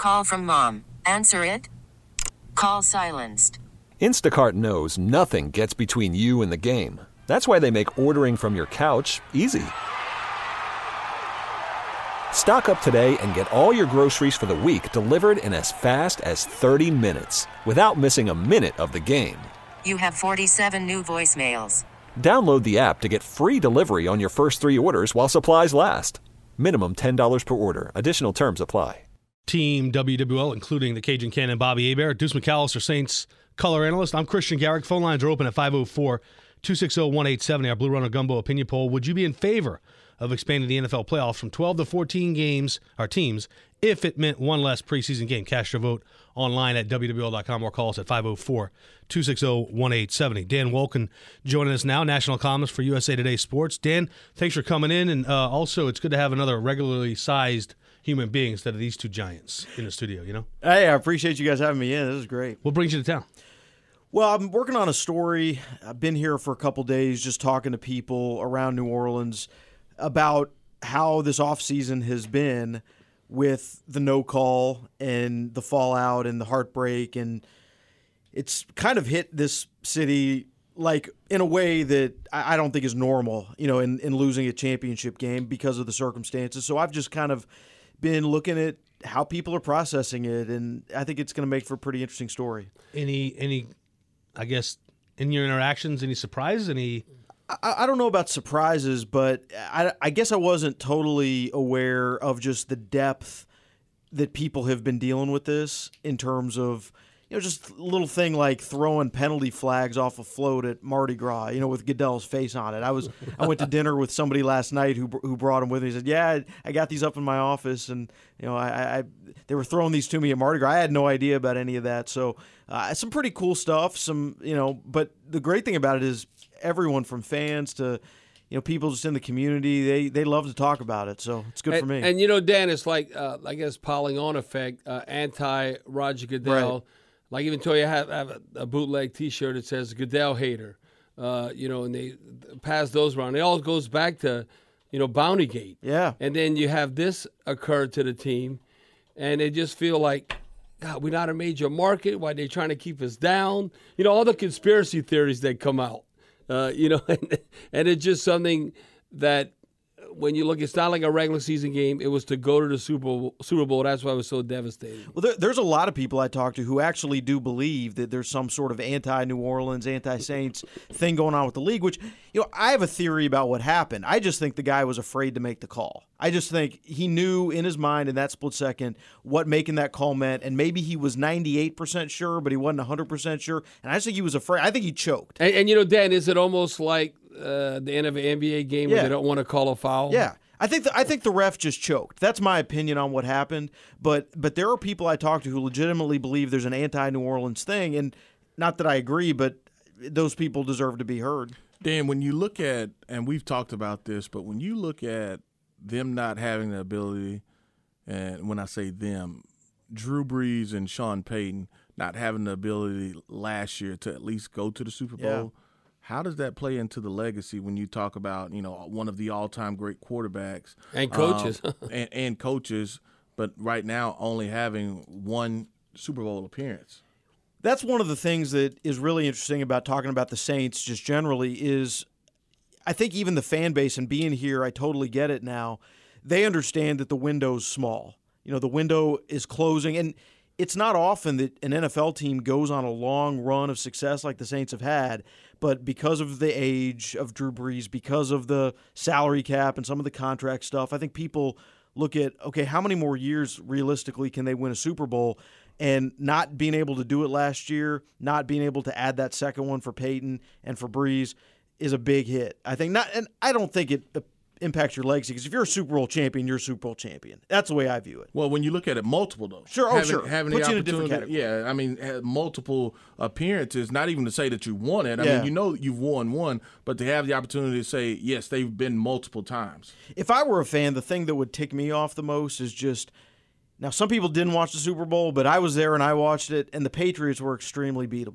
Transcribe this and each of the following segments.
Call from mom. Answer it. Call silenced. Instacart knows nothing gets between you and the game. That's why they make ordering from your couch easy. Stock up today and get all your groceries for the week delivered in as fast as 30 minutes without missing a minute of the game. You have 47 new voicemails. Download the app to get free delivery on your first 3 orders while supplies last. Minimum $10 per order. Additional terms apply. Team WWL, including the Cajun Cannon, Bobby Hebert, Deuce McAllister, Saints color analyst. I'm Christian Garrick. Phone lines are open at 504-260-1870. Our Blue Runner Gumbo opinion poll. Would you be in favor of expanding the NFL playoffs from 12 to 14 games, or teams, if it meant one less preseason game? Cast your vote online at WWL.com or call us at 504-260-1870. Dan Wolken joining us now, national columnist for USA Today Sports. Dan, thanks for coming in, and also it's good to have another regularly sized human being instead of these two giants in the studio, you know? Hey, I appreciate you guys having me in. This is great. What brings you to town? Well, I'm working on a story. I've been here for a couple days just talking to people around New Orleans about how this offseason has been with the no call and the fallout and the heartbreak. And it's kind of hit this city like in a way that I don't think is normal, you know, in losing a championship game because of the circumstances. So I've just kind of been looking at how people are processing it, and I think it's going to make for a pretty interesting story. Any, I guess, in your interactions, any surprises? I don't know about surprises, but I guess I wasn't totally aware of just the depth that people have been dealing with this in terms of, you know, just a little thing like throwing penalty flags off a float at Mardi Gras, you know, with Goodell's face on it. I went to dinner with somebody last night who brought them with me. He said, "Yeah, I got these up in my office, and you know, they were throwing these to me at Mardi Gras. I had no idea about any of that." So, some pretty cool stuff. Some, you know, but the great thing about it is everyone from fans to, you know, people just in the community, they love to talk about it. So it's good for me. And you know, Dan, it's like I guess piling on effect, anti Roger Goodell. Right. Like even Toya have a bootleg T-shirt that says Goodell hater, you know, and they pass those around. It all goes back to, you know, Bountygate. Yeah. And then you have this occur to the team, and they just feel like, God, we're not a major market. Why they trying to keep us down? You know, all the conspiracy theories that come out, you know, and it's just something that when you look, it's not like a regular season game. It was to go to the Super Bowl. That's why it was so devastating. Well, there's a lot of people I talk to who actually do believe that there's some sort of anti-New Orleans, anti-Saints thing going on with the league, which, you know, I have a theory about what happened. I just think the guy was afraid to make the call. I just think he knew in his mind in that split second what making that call meant, and maybe he was 98% sure, but he wasn't 100% sure, and I just think he was afraid. I think he choked. And you know, Dan, is it almost like the end of an NBA game where they don't want to call a foul? Yeah. I think the ref just choked. That's my opinion on what happened. But there are people I talk to who legitimately believe there's an anti-New Orleans thing, and not that I agree, but those people deserve to be heard. Dan, when you look at, and we've talked about this, but when you look at them not having the ability, and when I say them, Drew Brees and Sean Payton not having the ability last year to at least go to the Super Bowl. Yeah. How does that play into the legacy when you talk about, you know, one of the all-time great quarterbacks and coaches, and coaches, but right now only having one Super Bowl appearance? That's one of the things that is really interesting about talking about the Saints just generally is I think even the fan base and being here, I totally get it now. They understand that the window's small. You know, the window is closing, and it's not often that an NFL team goes on a long run of success like the Saints have had, but because of the age of Drew Brees, because of the salary cap and some of the contract stuff, I think people look at, okay, how many more years realistically can they win a Super Bowl? And not being able to do it last year, not being able to add that second one for Peyton and for Brees is a big hit. I think not, and I don't think it impacts your legacy because if you're a Super Bowl champion, you're a Super Bowl champion. That's the way I view it. Well, when you look at it multiple, though. Sure, having puts the you in a different opportunity, category. yeah, I mean, multiple appearances, not even to say that you won it. I mean, you know you've won one, but to have the opportunity to say, yes, they've been multiple times. If I were a fan, the thing that would tick me off the most is just, now some people didn't watch the Super Bowl, but I was there and I watched it, and the Patriots were extremely beatable.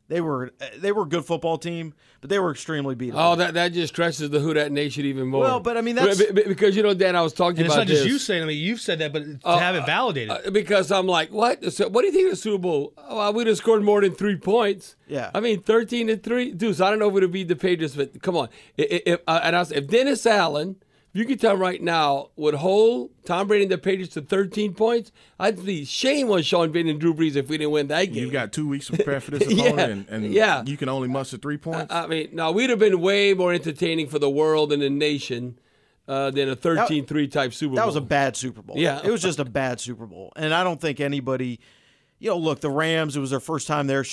They were a good football team, but they were extremely beatable. Oh, that just stresses the Who Dat Nation even more. Well, but I mean, that's because Dan, I was talking and about it's not just you saying. I mean, you've said that, but to have it validated. Because I'm like, what? So what do you think of the Super Bowl? Oh, well, we'd have scored more than 3 points. Yeah. I mean, 13-3, dude. So I don't know if it would beat the Patriots, but come on. If Dennis Allen, you can tell right now, would hold Tom Brady and the Patriots to 13 points, I'd be shame on Sean Payton and Drew Brees if we didn't win that game. You've got 2 weeks to prepare for this opponent, and you can only muster 3 points. I mean, no, we'd have been way more entertaining for the world and the nation than a 13-3 type Super Bowl. That was a bad Super Bowl. Yeah. It was just a bad Super Bowl. And I don't think anybody, look, the Rams, it was their first time there.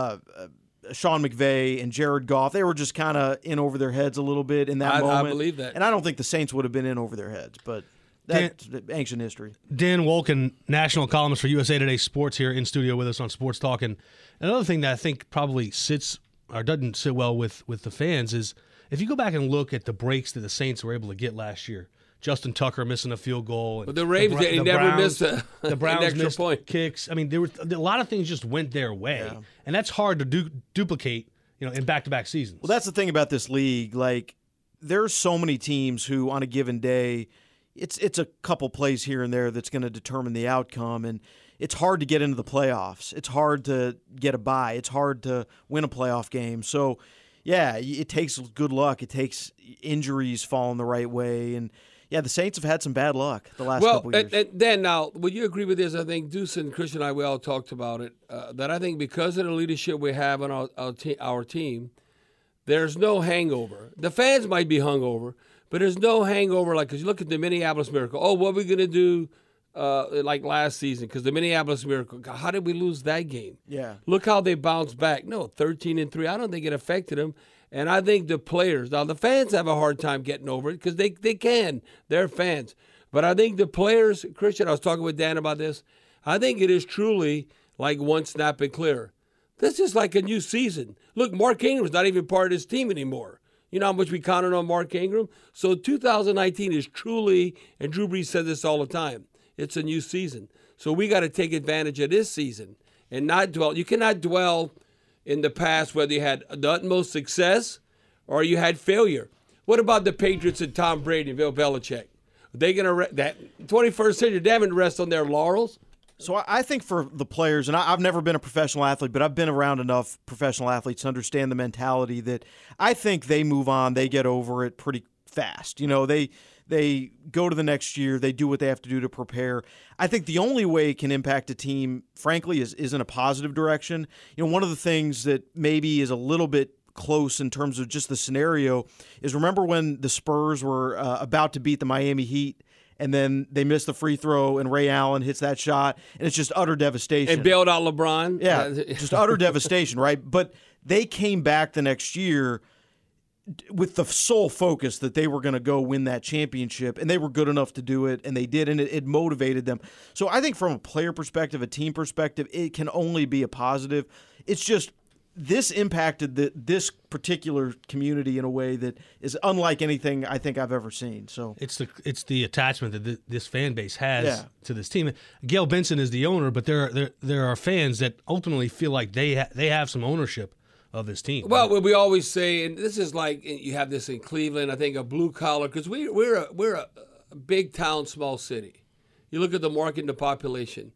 Sean McVay and Jared Goff, they were just kind of in over their heads a little bit in that moment. I believe that. And I don't think the Saints would have been in over their heads, but that's ancient history. Dan Wolken, national columnist for USA Today Sports, here in studio with us on Sports Talk. And another thing that I think probably doesn't sit well with the fans is if you go back and look at the breaks that the Saints were able to get last year. Justin Tucker missing a field goal. But the Ravens, they never missed the Browns extra missed point. Kicks. I mean, there were a lot of things just went their way, and that's hard to duplicate, in back-to-back seasons. Well, that's the thing about this league. Like, there's so many teams who, on a given day, it's a couple plays here and there that's going to determine the outcome, and it's hard to get into the playoffs. It's hard to get a bye. It's hard to win a playoff game. So, yeah, it takes good luck. It takes injuries falling the right way, and yeah, the Saints have had some bad luck the last couple years. And then now, would you agree with this? I think Deuce and Christian and I, we all talked about it, that I think because of the leadership we have on our team, there's no hangover. The fans might be hungover, but there's no hangover. Like, because you look at the Minneapolis Miracle. Oh, what are we going to do like last season? Because the Minneapolis Miracle, how did we lose that game? Yeah. Look how they bounced back. No, 13-3. I don't think it affected them. And I think the players, now the fans have a hard time getting over it because they can. They're fans. But I think the players, Christian, I was talking with Dan about this, I think it is truly like one snap and clear. This is like a new season. Look, Mark Ingram's not even part of this team anymore. You know how much we counted on Mark Ingram? So 2019 is truly, and Drew Brees says this all the time, it's a new season. So we got to take advantage of this season and not dwell. You cannot dwell in the past, whether you had the utmost success or you had failure. What about the Patriots and Tom Brady and Bill Belichick? Are they going to that 21st century? They haven't rest on their laurels. So I think for the players, and I've never been a professional athlete, but I've been around enough professional athletes to understand the mentality that I think they move on, they get over it pretty fast. They go to the next year. They do what they have to do to prepare. I think the only way it can impact a team, frankly, is in a positive direction. One of the things that maybe is a little bit close in terms of just the scenario is remember when the Spurs were about to beat the Miami Heat and then they missed the free throw and Ray Allen hits that shot and it's just utter devastation. And bailed out LeBron. Yeah, just utter devastation, right? But they came back the next year with the sole focus that they were going to go win that championship, and they were good enough to do it, and they did, and it motivated them. So I think from a player perspective, a team perspective, it can only be a positive. It's just this impacted this particular community in a way that is unlike anything I think I've ever seen. So it's the attachment that this fan base has to this team. Gail Benson is the owner, but there are fans that ultimately feel like they have some ownership of this team. Well, we always say, and this is like you have this in Cleveland, I think a blue collar, because we're a big town, small city. You look at the market and the population.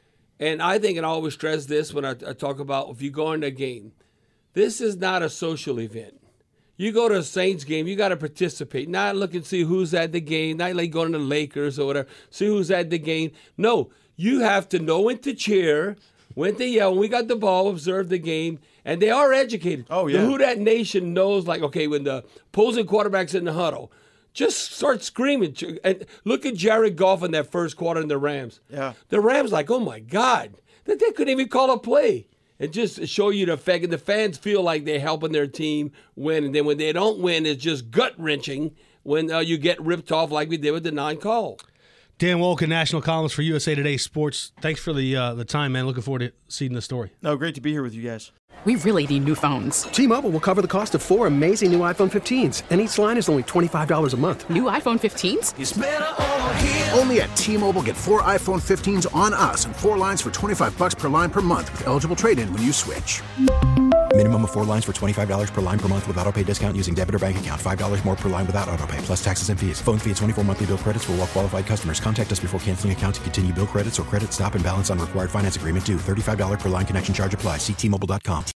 And I think, and I always stress this when I talk about if you go in a game, this is not a social event. You go to a Saints game, you got to participate, not look and see who's at the game, not like going to the Lakers or whatever, see who's at the game. No, you have to know when to cheer, when to yell, when we got the ball, observe the game, and they are educated. Oh, yeah. The Who Dat Nation knows, like, okay, when the opposing quarterback's in the huddle, just start screaming. And look at Jared Goff in that first quarter in the Rams. Yeah. The Rams like, oh, my God, that they couldn't even call a play. And just show you the effect. And the fans feel like they're helping their team win. And then when they don't win, it's just gut-wrenching when you get ripped off like we did with the non-call. Dan Wolken, national columnist for USA Today Sports. Thanks for the time, man. Looking forward to seeing the story. No, great to be here with you guys. We really need new phones. T-Mobile will cover the cost of 4 amazing new iPhone 15s, and each line is only $25 a month. New iPhone 15s? It's better over here. Only at T-Mobile, get 4 iPhone 15s on us and 4 lines for $25 per line per month with eligible trade-in when you switch. Minimum of 4 lines for $25 per line per month with autopay discount using debit or bank account. $5 more per line without autopay, plus taxes and fees. Phone fee at 24 monthly bill credits for well-qualified customers. Contact us before canceling account to continue bill credits or credit stop and balance on required finance agreement due. $35 per line connection charge applies. See T-Mobile.com.